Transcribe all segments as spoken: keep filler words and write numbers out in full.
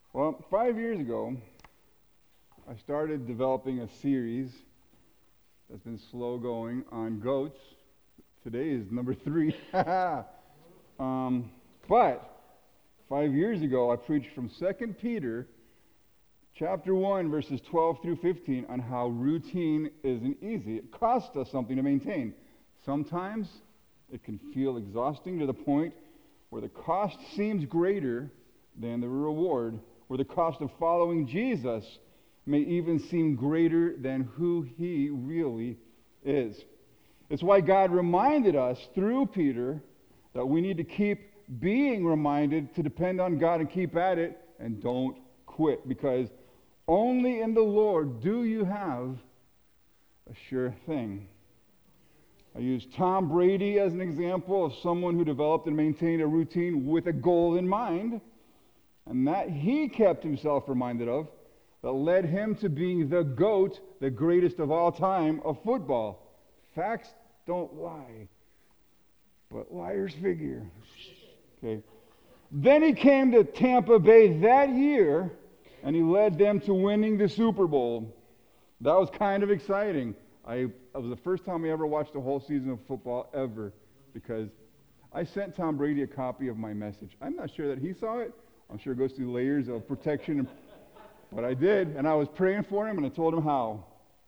Well, five years ago, I started developing a series that's been slow going on goats. Today is number three. um, but five years ago, I preached from Second Peter chapter one, verses twelve through fifteen, on how routine isn't easy. It costs us something to maintain. Sometimes it can feel exhausting to the point where the cost seems greater than the reward, where the cost of following Jesus may even seem greater than who he really is. It's why God reminded us through Peter that we need to keep being reminded to depend on God and keep at it and don't quit, because only in the Lord do you have a sure thing. I use Tom Brady as an example of someone who developed and maintained a routine with a goal in mind, and that he kept himself reminded of, that led him to being the GOAT, the greatest of all time of football. Facts don't lie, but liars figure. Okay. Then he came to Tampa Bay that year, and he led them to winning the Super Bowl. That was kind of exciting. I, it was the first time I ever watched a whole season of football ever, because I sent Tom Brady a copy of my message. I'm not sure that he saw it. I'm sure it goes through layers of protection, but I did, and I was praying for him, and I told him how.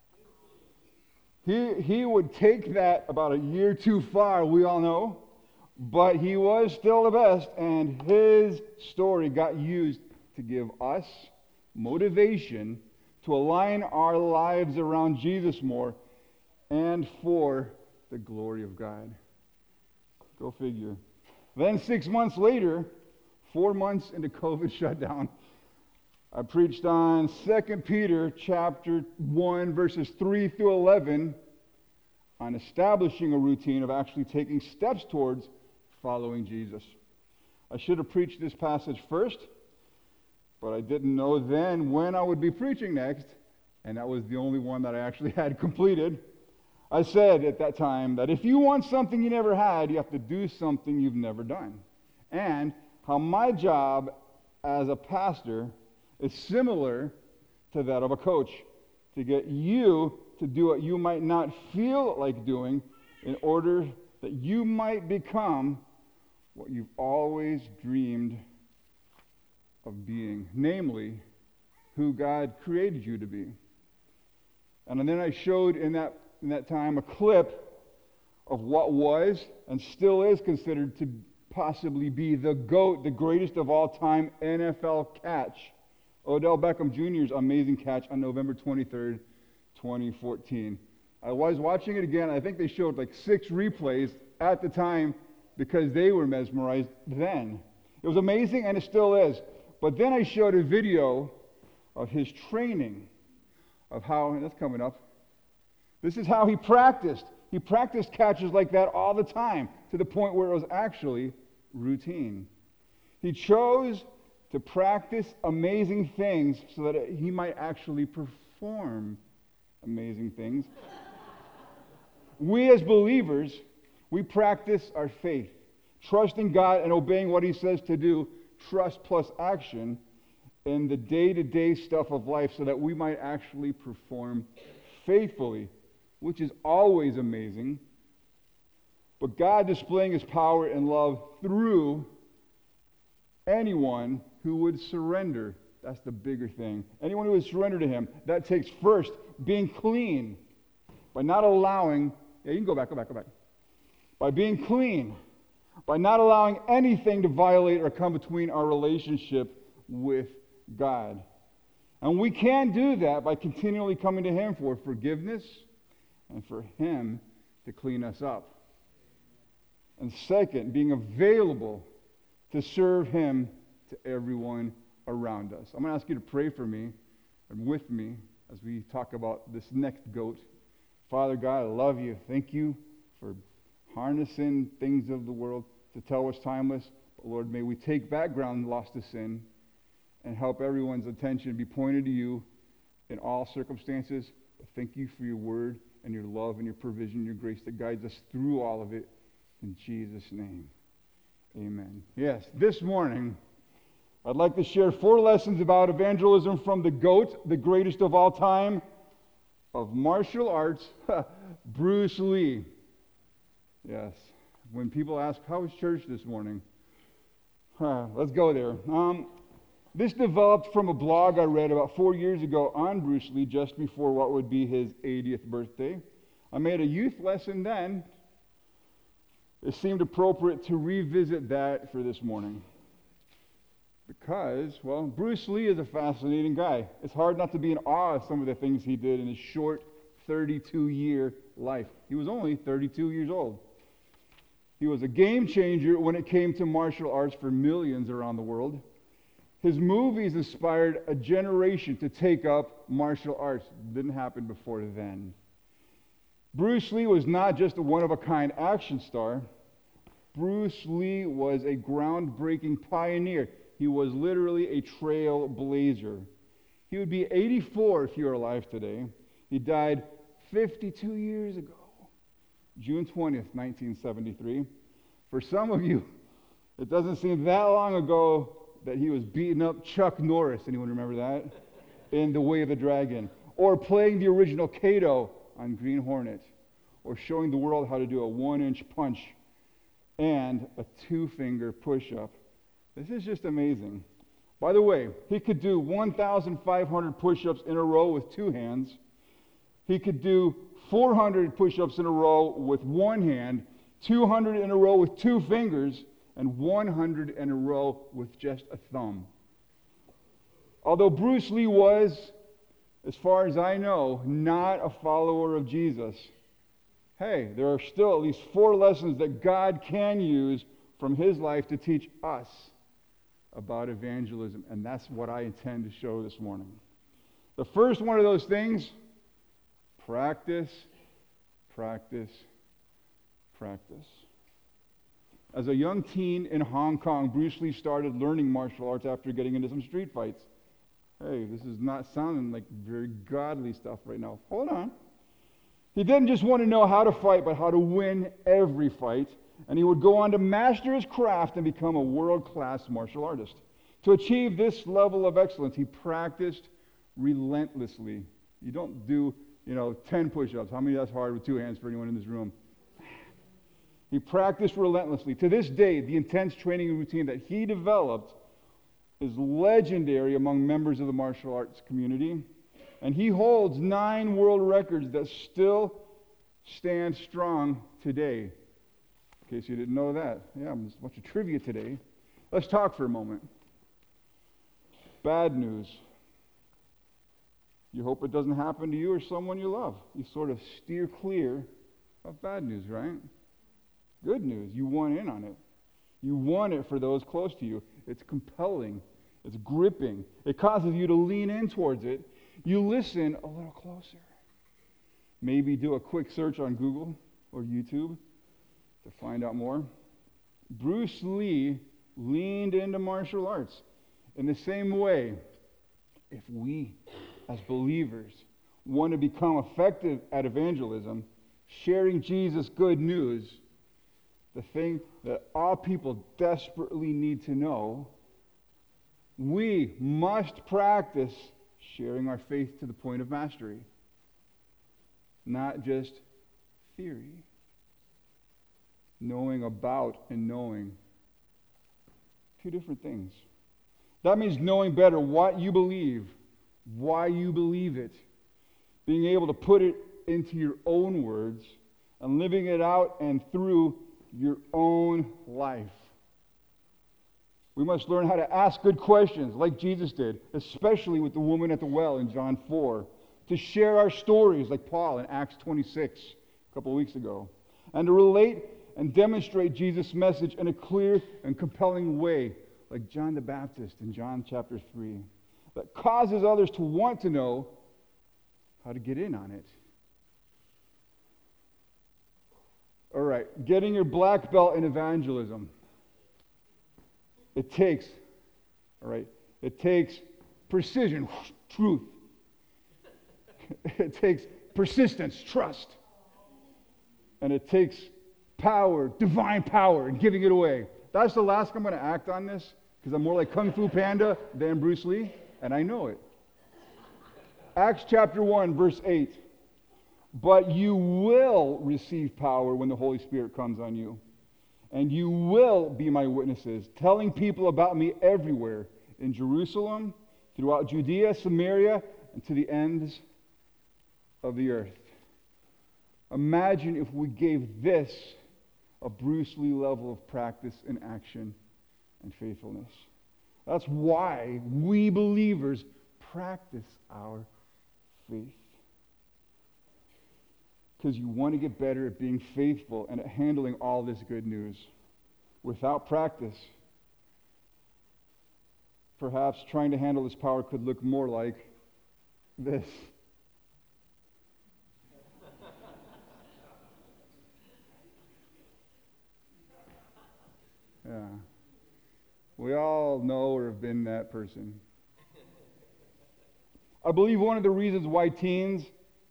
He, he would take that about a year too far, we all know, but he was still the best, and his story got used to give us motivation to align our lives around Jesus more and for the glory of God. Go figure. Then six months later, four months into COVID shutdown, I preached on Second Peter chapter one, verses three through eleven, on establishing a routine of actually taking steps towards following Jesus. I should have preached this passage first, but I didn't know then when I would be preaching next, and that was the only one that I actually had completed. I said at that time that if you want something you never had, you have to do something you've never done. And how my job as a pastor is similar to that of a coach, to get you to do what you might not feel like doing in order that you might become what you've always dreamed of being, namely, who God created you to be. And then I showed in that in that time a clip of what was and still is considered to possibly be the GOAT, the greatest of all time N F L catch, Odell Beckham Junior's amazing catch on November twenty-third, twenty fourteen. I was watching it again. I think they showed like six replays at the time because they were mesmerized then. It was amazing, and it still is. But then I showed a video of his training, of how, and that's coming up, this is how he practiced. He practiced catches like that all the time, to the point where it was actually routine. He chose to practice amazing things so that he might actually perform amazing things. We as believers, we practice our faith, trusting God and obeying what he says to do, trust plus action, in the day-to-day stuff of life so that we might actually perform faithfully, which is always amazing. But God displaying his power and love through anyone who would surrender. That's the bigger thing. Anyone who would surrender to him. That takes first being clean by not allowing, yeah, you can go back, go back, go back. By being clean, by not allowing anything to violate or come between our relationship with God. And we can do that by continually coming to him for forgiveness and for him to clean us up. And second, being available to serve him to everyone around us. I'm going to ask you to pray for me and with me as we talk about this next GOAT. Father God, I love you. Thank you for harnessing things of the world to tell us timeless. But Lord, may we take back ground lost to sin and help everyone's attention be pointed to you in all circumstances. But thank you for your word and your love and your provision, your grace that guides us through all of it. In Jesus' name, amen. Yes, this morning, I'd like to share four lessons about evangelism from the GOAT, the greatest of all time, of martial arts, Bruce Lee. Yes. When people ask, how was church this morning? Huh, let's go there. Um, this developed from a blog I read about four years ago on Bruce Lee, just before what would be his eightieth birthday. I made a youth lesson then. It seemed appropriate to revisit that for this morning. Because, well, Bruce Lee is a fascinating guy. It's hard not to be in awe of some of the things he did in his short thirty-two-year life. He was only thirty-two years old. He was a game changer when it came to martial arts for millions around the world. His movies inspired a generation to take up martial arts. It didn't happen before then. Bruce Lee was not just a one-of-a-kind action star. Bruce Lee was a groundbreaking pioneer. He was literally a trailblazer. He would be eighty-four if he were alive today. He died fifty-two years ago, June twentieth, nineteen seventy-three. For some of you, it doesn't seem that long ago that he was beating up Chuck Norris. Anyone remember that? In The Way of the Dragon. Or playing the original Kato on Green Hornet. Or showing the world how to do a one-inch punch and a two-finger push-up. This is just amazing. By the way, he could do one thousand five hundred push-ups in a row with two hands. He could do four hundred push-ups in a row with one hand, two hundred in a row with two fingers, and one hundred in a row with just a thumb. Although Bruce Lee was, as far as I know, not a follower of Jesus, hey, there are still at least four lessons that God can use from his life to teach us about evangelism, and that's what I intend to show this morning. The first one of those things, practice, practice, practice. As a young teen in Hong Kong, Bruce Lee started learning martial arts after getting into some street fights. Hey, this is not sounding like very godly stuff right now. Hold on. He didn't just want to know how to fight, but how to win every fight. And he would go on to master his craft and become a world-class martial artist. To achieve this level of excellence, he practiced relentlessly. You don't do, you know, ten push-ups. How many that's hard with two hands for anyone in this room? He practiced relentlessly. To this day, the intense training routine that he developed is legendary among members of the martial arts community. And he holds nine world records that still stand strong today. In case you didn't know that. Yeah, there's a bunch of trivia today. Let's talk for a moment. Bad news. You hope it doesn't happen to you or someone you love. You sort of steer clear of bad news, right? Good news. You want in on it. You want it for those close to you. It's compelling. It's gripping. It causes you to lean in towards it. You listen a little closer. Maybe do a quick search on Google or YouTube to find out more. Bruce Lee leaned into martial arts. In the same way, if we as believers want to become effective at evangelism, sharing Jesus' good news, the thing that all people desperately need to know, we must practice sharing our faith to the point of mastery, not just theory. Knowing about and knowing. Two different things. That means knowing better what you believe, why you believe it, being able to put it into your own words, and living it out and through your own life. We must learn how to ask good questions like Jesus did, especially with the woman at the well in John four, to share our stories like Paul in Acts twenty-six a couple of weeks ago, and to relate and demonstrate Jesus' message in a clear and compelling way, like John the Baptist in John chapter three, that causes others to want to know how to get in on it. All right, getting your black belt in evangelism. It takes, all right, it takes precision, truth. It takes persistence, trust. And it takes power, divine power, and giving it away. That's the last I'm going to act on this, because I'm more like Kung Fu Panda than Bruce Lee, and I know it. Acts chapter one, verse eight. But you will receive power when the Holy Spirit comes on you. And you will be my witnesses, telling people about me everywhere, in Jerusalem, throughout Judea, Samaria, and to the ends of the earth. Imagine if we gave this a Bruce Lee level of practice and action and faithfulness. That's why we believers practice our faith. Because you want to get better at being faithful and at handling all this good news. Without practice, perhaps trying to handle this power could look more like this. Yeah. We all know or have been that person. I believe one of the reasons why teens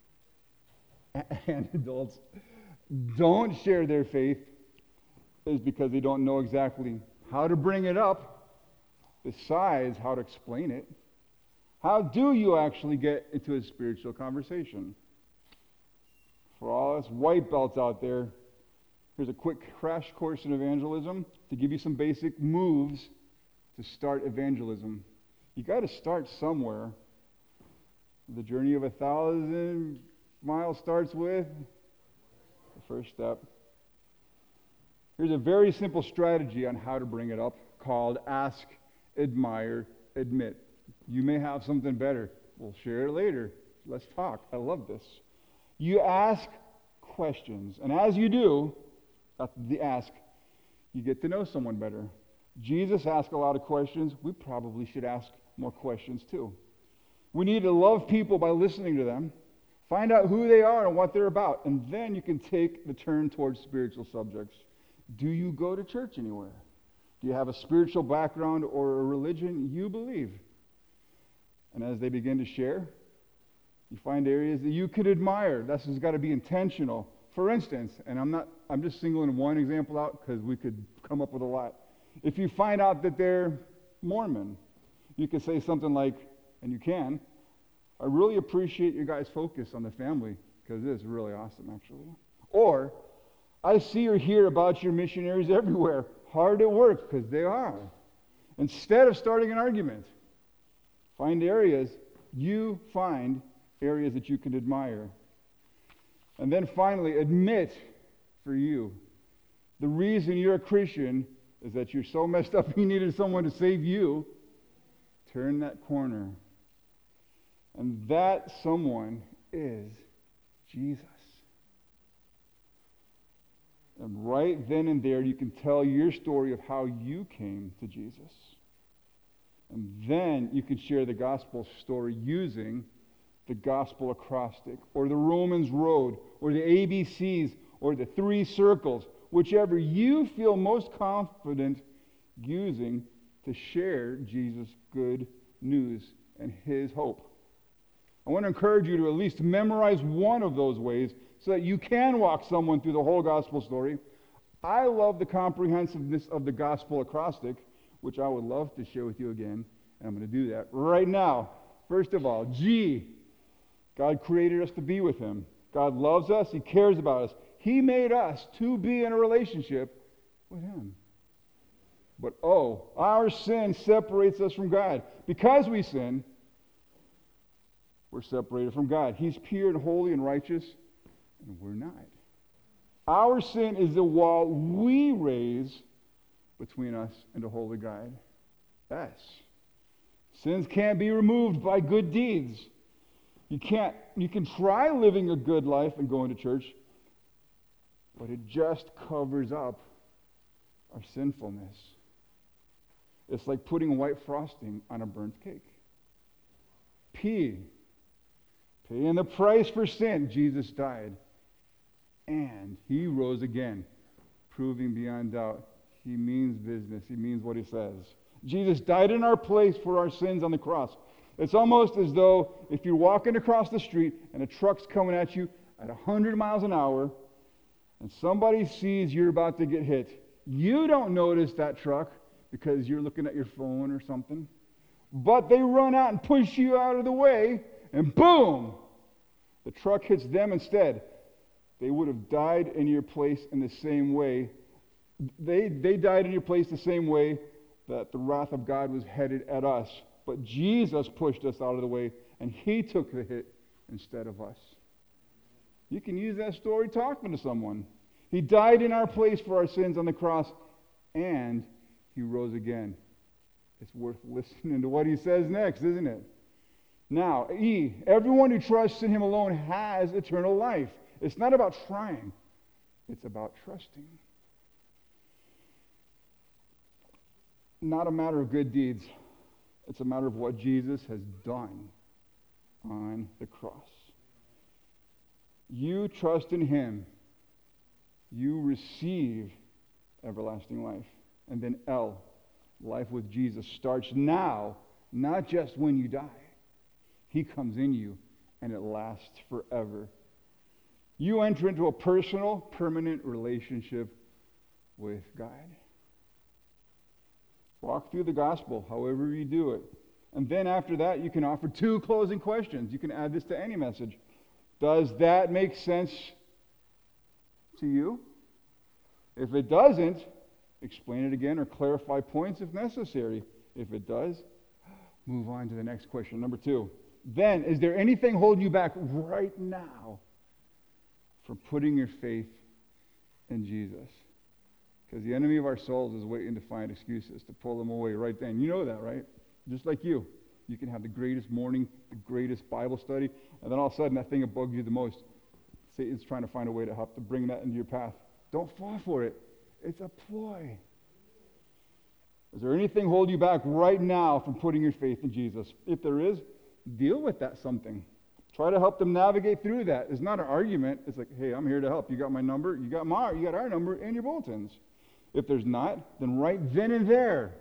and adults don't share their faith is because they don't know exactly how to bring it up, besides how to explain it. How do you actually get into a spiritual conversation? For all us white belts out there, here's a quick crash course in evangelism to give you some basic moves to start evangelism. You got to start somewhere. The journey of a thousand miles starts with the first step. Here's a very simple strategy on how to bring it up called ask, admire, admit. You may have something better. We'll share it later. Let's talk. I love this. You ask questions, and as you do, after the ask, you get to know someone better. Jesus asked a lot of questions. We probably should ask more questions too. We need to love people by listening to them, find out who they are and what they're about, and then you can take the turn towards spiritual subjects. Do you go to church anywhere? Do you have a spiritual background or a religion you believe? And as they begin to share, you find areas that you could admire. This has got to be intentional. For instance, and I'm not, I'm just singling one example out because we could come up with a lot. If you find out that they're Mormon, you could say something like, and you can, I really appreciate your guys' focus on the family because it is really awesome, actually. Or, I see or hear about your missionaries everywhere, hard at work, because they are. Instead of starting an argument, find areas, you find areas that you can admire. And then finally, admit for you, the reason you're a Christian is that you're so messed up you needed someone to save you. Turn that corner. And that someone is Jesus. And right then and there, you can tell your story of how you came to Jesus. And then you can share the gospel story using the gospel acrostic, or the Romans road, or the A B Cs, or the three circles, whichever you feel most confident using to share Jesus' good news and his hope. I want to encourage you to at least memorize one of those ways so that you can walk someone through the whole gospel story. I love the comprehensiveness of the gospel acrostic, which I would love to share with you again, and I'm going to do that right now. First of all, G, God created us to be with him. God loves us. He cares about us. He made us to be in a relationship with him. But oh, our sin separates us from God. Because we sin, we're separated from God. He's pure and holy and righteous, and we're not. Our sin is the wall we raise between us and a holy God. Yes. Sins can't be removed by good deeds. You can't, you can try living a good life and going to church, but it just covers up our sinfulness. It's like putting white frosting on a burnt cake. P, paying the price for sin. Jesus died. And he rose again, proving beyond doubt he means business. He means what he says. Jesus died in our place for our sins on the cross. It's almost as though if you're walking across the street and a truck's coming at you at one hundred miles an hour and somebody sees you're about to get hit, you don't notice that truck because you're looking at your phone or something. But they run out and push you out of the way, and boom, the truck hits them instead. They would have died in your place in the same way. They, they died in your place the same way that the wrath of God was headed at us. But Jesus pushed us out of the way, and he took the hit instead of us. You can use that story talking to someone. He died in our place for our sins on the cross, and he rose again. It's worth listening to what he says next, isn't it? Now, E, everyone who trusts in him alone has eternal life. It's not about trying. It's about trusting. Not a matter of good deeds. It's a matter of what Jesus has done on the cross. You trust in him. You receive everlasting life. And then L, life with Jesus starts now, not just when you die. He comes in you, and it lasts forever. You enter into a personal, permanent relationship with God. Walk through the gospel, however you do it. And then after that, you can offer two closing questions. You can add this to any message. Does that make sense to you? If it doesn't, explain it again or clarify points if necessary. If it does, move on to the next question. Number two. Then, is there anything holding you back right now from putting your faith in Jesus? Because the enemy of our souls is waiting to find excuses to pull them away right then. You know that, right? Just like you. You can have the greatest morning, the greatest Bible study, and then all of a sudden that thing that bugs you the most, Satan's trying to find a way to help to bring that into your path. Don't fall for it. It's a ploy. Is there anything holding you back right now from putting your faith in Jesus? If there is, deal with that something. Try to help them navigate through that. It's not an argument. It's like, hey, I'm here to help. You got my number. You got my, you got our number in your bulletins. If there's not, then right then and there,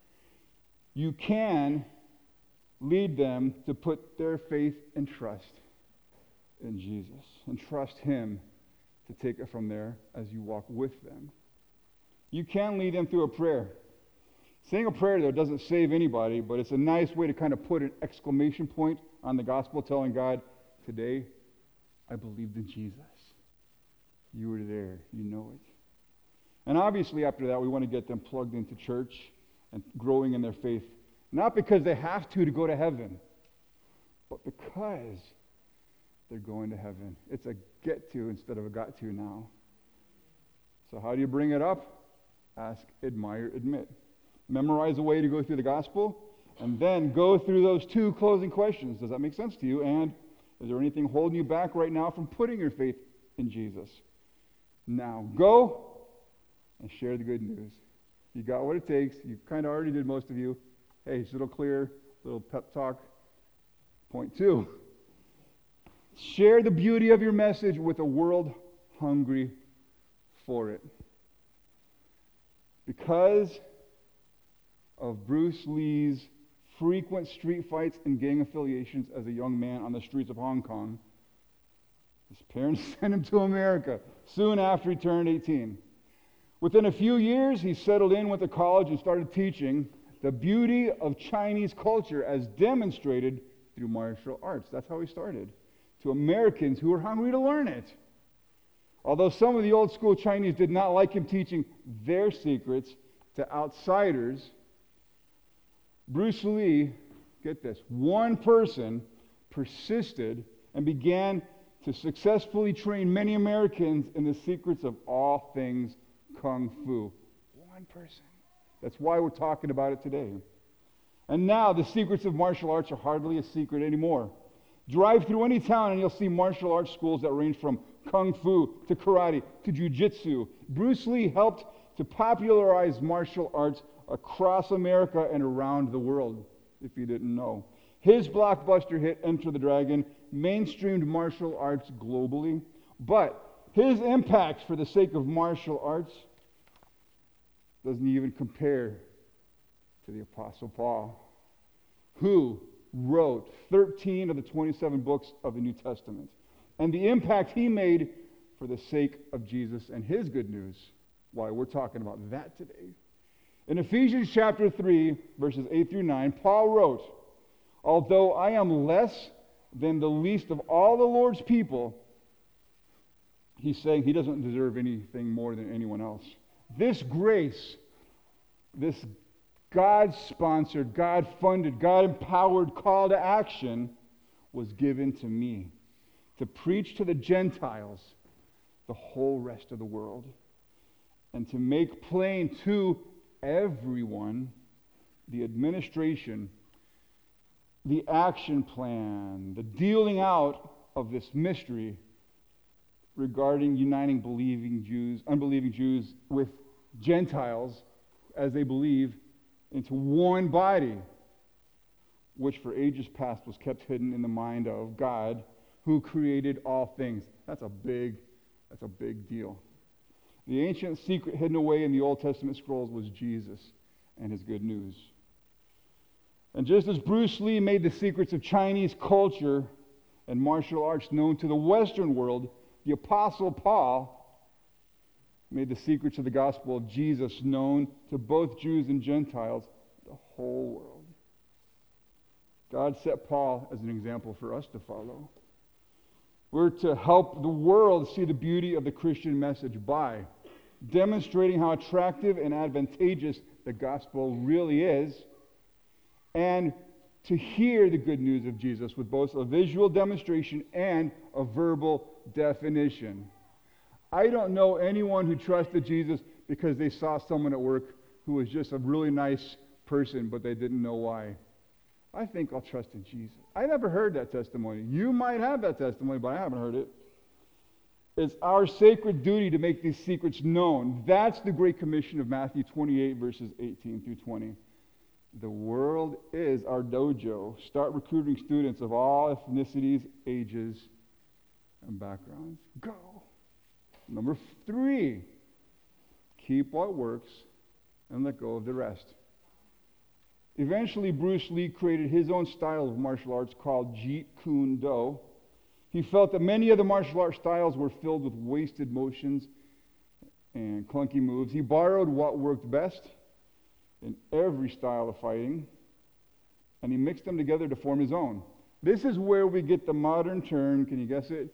you can lead them to put their faith and trust in Jesus and trust him to take it from there as you walk with them. You can lead them through a prayer. Saying a prayer, though, doesn't save anybody, but it's a nice way to kind of put an exclamation point on the gospel, telling God, today, I believed in Jesus. You were there. You know it. And obviously, after that, we want to get them plugged into church and growing in their faith, not because they have to to go to heaven, but because they're going to heaven. It's a get to instead of a got to now. So how do you bring it up? Ask, admire, admit. Memorize a way to go through the gospel, and then go through those two closing questions. Does that make sense to you? And is there anything holding you back right now from putting your faith in Jesus? Now, go and share the good news. You got what it takes. You kind of already did, most of you. Hey, it's a little clear, little pep talk. Point two. Share the beauty of your message with a world hungry for it. Because of Bruce Lee's frequent street fights and gang affiliations as a young man on the streets of Hong Kong, his parents sent him to America soon after he turned eighteen. Within a few years, he settled in with a college and started teaching the beauty of Chinese culture as demonstrated through martial arts. That's how he started. To Americans who were hungry to learn it. Although some of the old school Chinese did not like him teaching their secrets to outsiders, Bruce Lee, get this, one person persisted and began to successfully train many Americans in the secrets of all things Kung Fu. One person. That's why we're talking about it today. And now the secrets of martial arts are hardly a secret anymore. Drive through any town and you'll see martial arts schools that range from Kung Fu to karate to jiu-jitsu. Bruce Lee helped to popularize martial arts across America and around the world, if you didn't know. His blockbuster hit Enter the Dragon mainstreamed martial arts globally, but his impact for the sake of martial arts doesn't even compare to the Apostle Paul, who wrote thirteen of the twenty-seven books of the New Testament, and the impact he made for the sake of Jesus and his good news. Why we're talking about that today. In Ephesians chapter three, verses eight through nine, Paul wrote, "Although I am less than the least of all the Lord's people," he's saying he doesn't deserve anything more than anyone else. "This grace, this God-sponsored, God-funded, God-empowered call to action was given to me to preach to the Gentiles the whole rest of the world, and to make plain to everyone the administration, the action plan, the dealing out of this mystery regarding uniting believing Jews, unbelieving Jews with Gentiles as they believe into one body, which for ages past was kept hidden in the mind of God who created all things." That's a big, that's a big deal. The ancient secret hidden away in the Old Testament scrolls was Jesus and his good news. And just as Bruce Lee made the secrets of Chinese culture and martial arts known to the Western world, the Apostle Paul made the secrets of the gospel of Jesus known to both Jews and Gentiles, the whole world. God set Paul as an example for us to follow. We're to help the world see the beauty of the Christian message by demonstrating how attractive and advantageous the gospel really is, and to hear the good news of Jesus with both a visual demonstration and a verbal definition. I don't know anyone who trusted Jesus because they saw someone at work who was just a really nice person, but they didn't know why. I think I'll trust in Jesus. I never heard that testimony. You might have that testimony, but I haven't heard it. It's our sacred duty to make these secrets known. That's the Great Commission of Matthew twenty-eight, verses eighteen through twenty. The world is our dojo. Start recruiting students of all ethnicities, ages, and backgrounds. Go. Number three, keep what works and let go of the rest. Eventually, Bruce Lee created his own style of martial arts called Jeet Kune Do. He felt that many of the martial arts styles were filled with wasted motions and clunky moves. He borrowed what worked best in every style of fighting, and he mixed them together to form his own. This is where we get the modern term, can you guess it?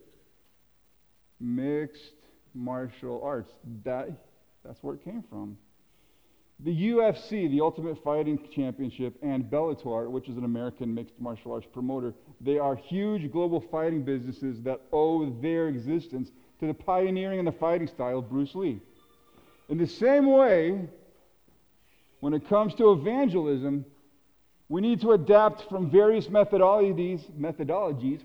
Mixed martial arts. That, that's where it came from. The U F C, the Ultimate Fighting Championship, and Bellator, which is an American mixed martial arts promoter, they are huge global fighting businesses that owe their existence to the pioneering and the fighting style of Bruce Lee. In the same way, when it comes to evangelism, we need to adapt from various methodologies, methodologies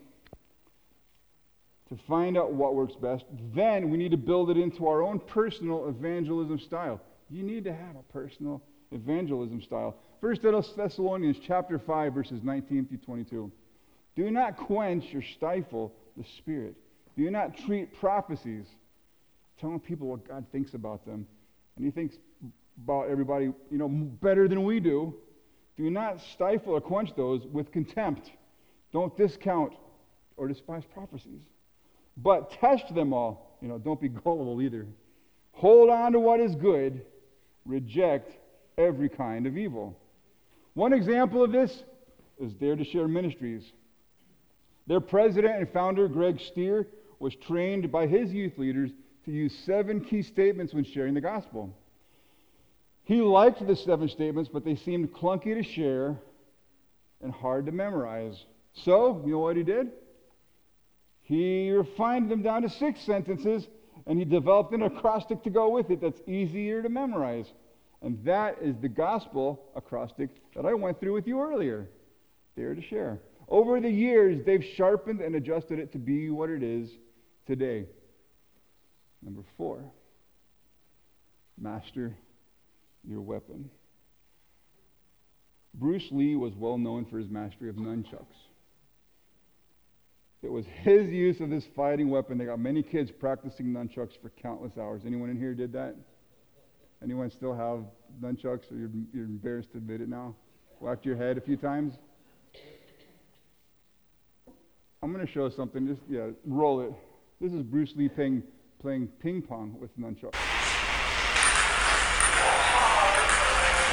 to find out what works best. Then we need to build it into our own personal evangelism style. You need to have a personal evangelism style. First Thessalonians chapter five, verses nineteen through twenty-two. Do not quench or stifle the Spirit. Do not treat prophecies, telling people what God thinks about them. And he thinks about everybody, you know, better than we do. Do not stifle or quench those with contempt. Don't discount or despise prophecies. But test them all. You know, don't be gullible either. Hold on to what is good. Reject every kind of evil. One example of this is Dare to Share Ministries. Their president and founder, Greg Stier, was trained by his youth leaders to use seven key statements when sharing the gospel. He liked the seven statements, but they seemed clunky to share and hard to memorize. So, you know what he did? He refined them down to six sentences, and he developed an acrostic to go with it that's easier to memorize. And that is the gospel acrostic that I went through with you earlier. Dare to Share. Over the years, they've sharpened and adjusted it to be what it is today. Number four, master your weapon. Bruce Lee was well known for his mastery of nunchucks. It was his use of this fighting weapon that got many kids practicing nunchucks for countless hours. Anyone in here did that? Anyone still have nunchucks, or you're, you're embarrassed to admit it now? Whacked your head a few times? I'm going to show something. Just, yeah, roll it. This is Bruce Lee playing, playing ping pong with nunchucks.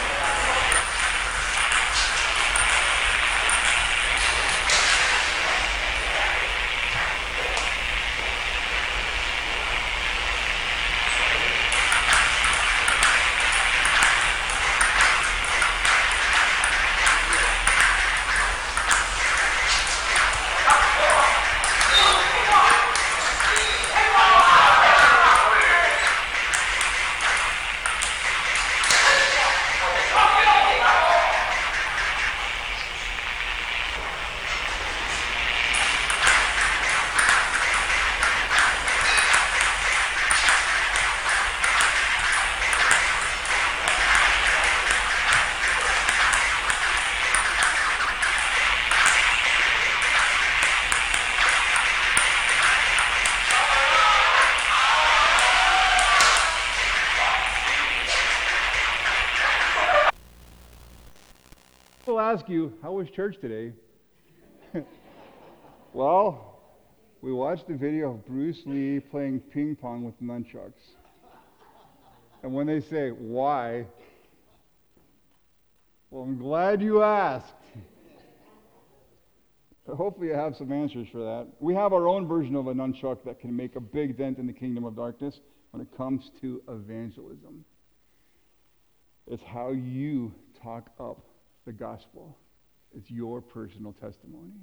ask you, how was church today? Well, we watched the video of Bruce Lee playing ping pong with nunchucks. And when they say, why? Well, I'm glad you asked. Hopefully you have some answers for that. We have our own version of a nunchuck that can make a big dent in the kingdom of darkness when it comes to evangelism. It's how you talk up the gospel. It's your personal testimony.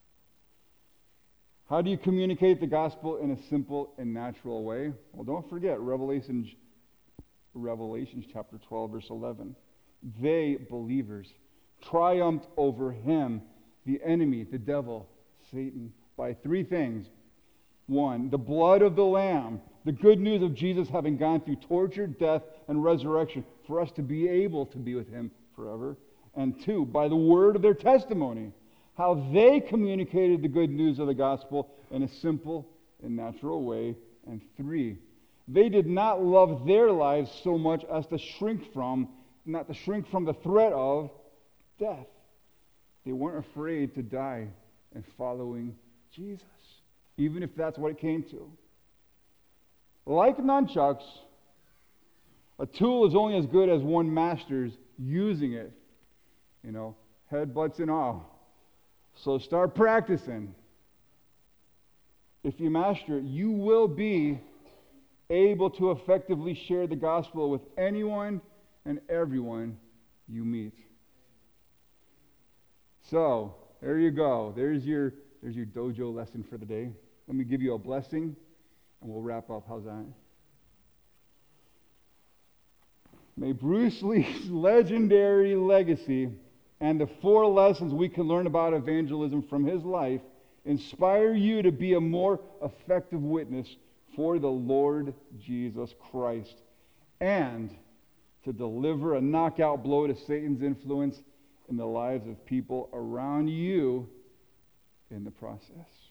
How do you communicate the gospel in a simple and natural way? Well, don't forget Revelation, Revelation chapter twelve, verse eleven. They, believers, triumphed over him, the enemy, the devil, Satan, by three things. One, the blood of the Lamb, the good news of Jesus having gone through torture, death, and resurrection for us to be able to be with him forever. And two, by the word of their testimony, how they communicated the good news of the gospel in a simple and natural way. And three, they did not love their lives so much as to shrink from, not to shrink from the threat of death. They weren't afraid to die in following Jesus, even if that's what it came to. Like nunchucks, a tool is only as good as one master's using it. You know, headbutts and all. So start practicing. If you master it, you will be able to effectively share the gospel with anyone and everyone you meet. So, there you go. There's your, there's your dojo lesson for the day. Let me give you a blessing, and we'll wrap up. How's that? May Bruce Lee's legendary legacy and the four lessons we can learn about evangelism from his life inspire you to be a more effective witness for the Lord Jesus Christ and to deliver a knockout blow to Satan's influence in the lives of people around you in the process.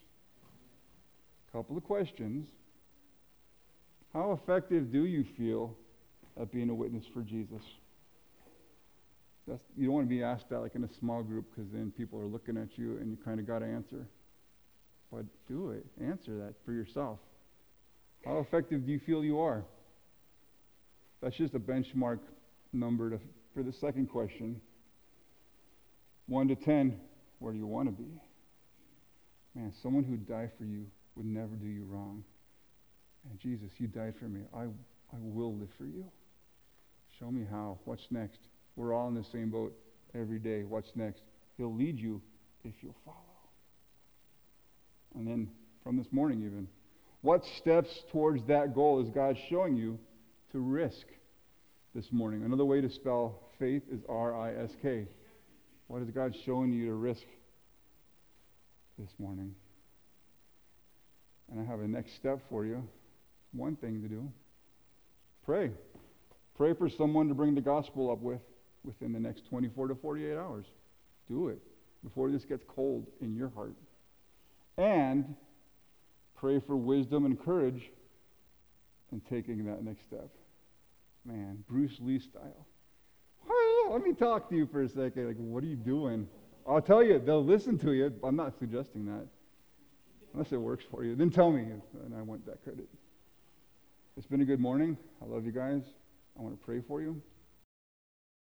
A couple of questions. How effective do you feel at being a witness for Jesus? That's, you don't want to be asked that like in a small group because then people are looking at you and you kind of got to answer. But do it. Answer that for yourself. How effective do you feel you are? That's just a benchmark number to, for the second question. One to ten, where do you want to be? Man, someone who died for you would never do you wrong. And Jesus, you died for me. I, I will live for you. Show me how. What's next? We're all in the same boat every day. What's next? He'll lead you if you'll follow. And then from this morning even, what steps towards that goal is God showing you to risk this morning? Another way to spell faith is R I S K. What is God showing you to risk this morning? And I have a next step for you. One thing to do. Pray. Pray for someone to bring the gospel up with within the next twenty-four to forty-eight hours. Do it before this gets cold in your heart. And pray for wisdom and courage in taking that next step. Man, Bruce Lee style. Let me talk to you for a second. Like, what are you doing? I'll tell you, they'll listen to you. I'm not suggesting that. Unless it works for you. Then tell me, and I want that credit. It's been a good morning. I love you guys. I want to pray for you.